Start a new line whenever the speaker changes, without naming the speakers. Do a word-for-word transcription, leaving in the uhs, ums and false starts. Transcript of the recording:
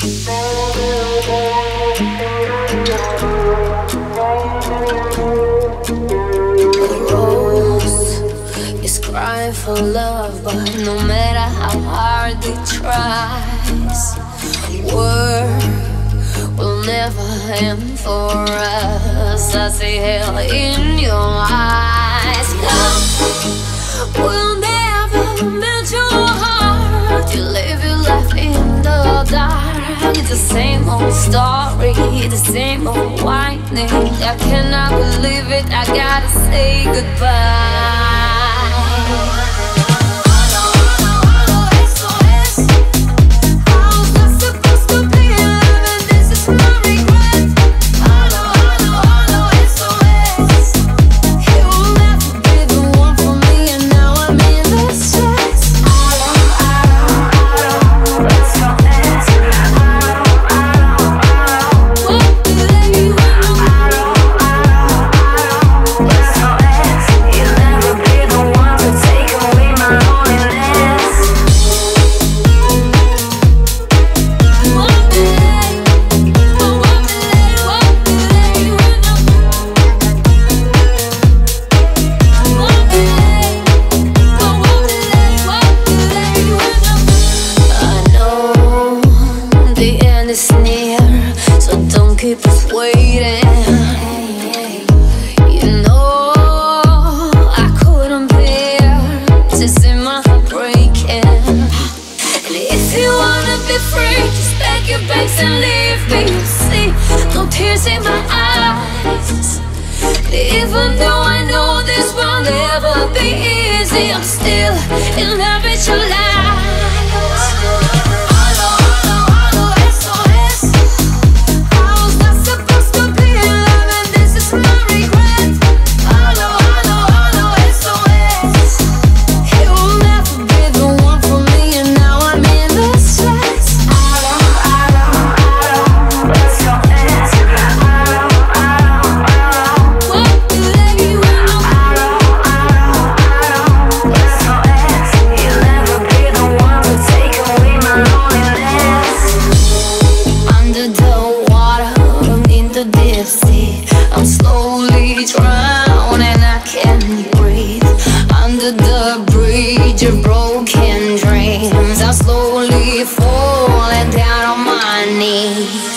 Crying for love, but no matter how hard it tries, war will never end for us. I see hell in your eyes. Love will never melt your heart. You live your life in the dark. It's the same old story, the same old whining. I cannot believe it, I gotta say goodbye. Is near, so don't keep us waiting. You know I couldn't bear to see my heart breaking. And if you wanna be free, just pack your bags and leave me. You see, no tears in my eyes. Even though I know this will never be easy, I'm still in love with your lies. I'm slowly drowning, I can't breathe. Under the bridge of broken dreams, I'm slowly falling down on my knees.